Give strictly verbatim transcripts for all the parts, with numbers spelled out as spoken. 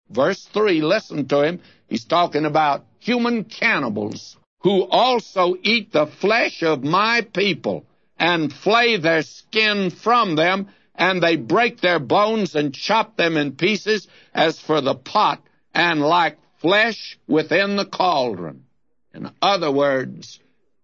Verse three, listen to him. He's talking about human cannibals who also eat the flesh of my people and flay their skin from them, and they break their bones and chop them in pieces as for the pot, and like flesh within the cauldron. In other words,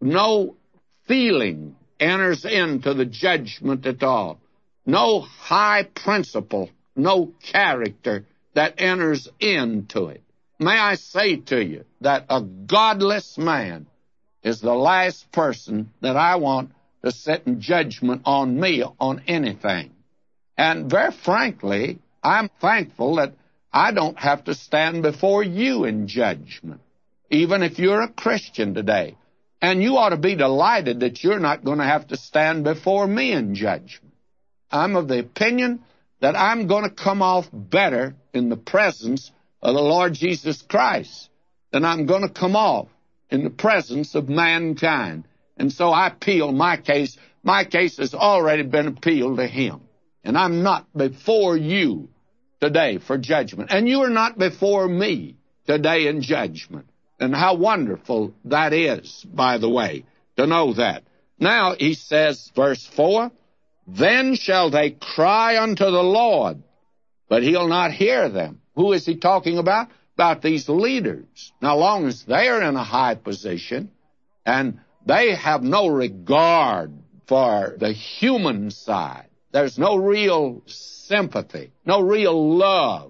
no feeling enters into the judgment at all. No high principle, no character that enters into it. May I say to you that a godless man is the last person that I want to sit in judgment on me on anything. And very frankly, I'm thankful that I don't have to stand before you in judgment, even if you're a Christian today. And you ought to be delighted that you're not going to have to stand before me in judgment. I'm of the opinion that I'm going to come off better in the presence of the Lord Jesus Christ than I'm going to come off in the presence of mankind. And so I appeal my case. My case has already been appealed to him. And I'm not before you today for judgment. And you are not before me today in judgment. And how wonderful that is, by the way, to know that. Now, he says, verse four, then shall they cry unto the Lord, but he'll not hear them. Who is he talking about? About these leaders. Now, long as they're in a high position and they have no regard for the human side, there's no real sympathy, no real love,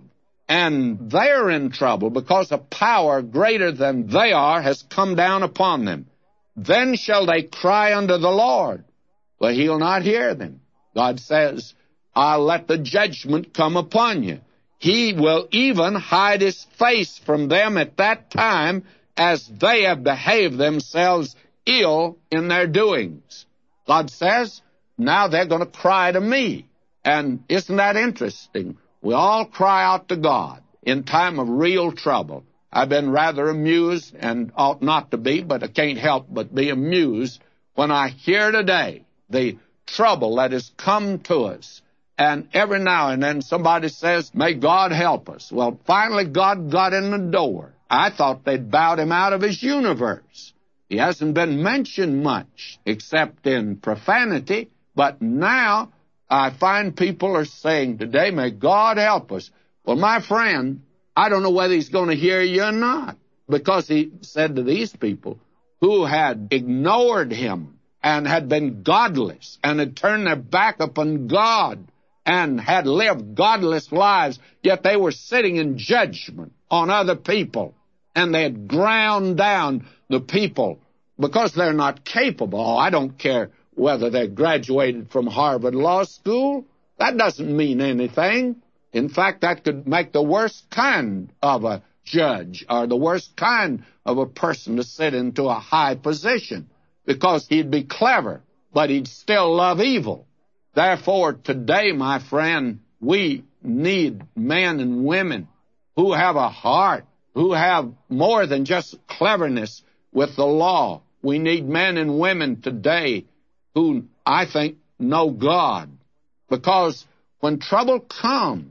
and they're in trouble because a power greater than they are has come down upon them. Then shall they cry unto the Lord, but he'll not hear them. God says, I'll let the judgment come upon you. He will even hide his face from them at that time, as they have behaved themselves ill in their doings. God says, now they're going to cry to me. And isn't that interesting? We all cry out to God in time of real trouble. I've been rather amused, and ought not to be, but I can't help but be amused when I hear today the trouble that has come to us. And every now and then somebody says, may God help us. Well, finally God got in the door. I thought they'd bowed him out of his universe. He hasn't been mentioned much, except in profanity. But now I find people are saying today, may God help us. Well, my friend, I don't know whether he's going to hear you or not, because he said to these people who had ignored him and had been godless and had turned their back upon God and had lived godless lives, yet they were sitting in judgment on other people, and they had ground down the people because they're not capable. Oh, I don't care whether they graduated from Harvard Law School. That doesn't mean anything. In fact, that could make the worst kind of a judge or the worst kind of a person to sit into a high position, because he'd be clever, but he'd still love evil. Therefore, today, my friend, we need men and women who have a heart, who have more than just cleverness with the law. We need men and women today who, I think, know God. Because when trouble comes,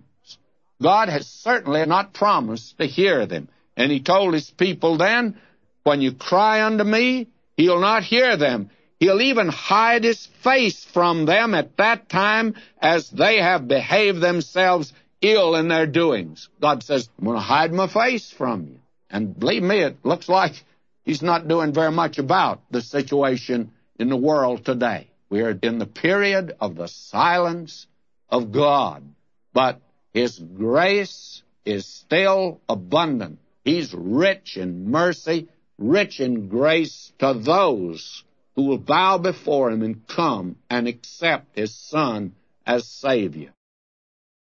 God has certainly not promised to hear them. And he told his people then, when you cry unto me, he'll not hear them. He'll even hide his face from them at that time, as they have behaved themselves ill in their doings. God says, I'm going to hide my face from you. And believe me, it looks like he's not doing very much about the situation in the world today. We are in the period of the silence of God. But his grace is still abundant. He's rich in mercy, rich in grace to those who will bow before him and come and accept his Son as Savior.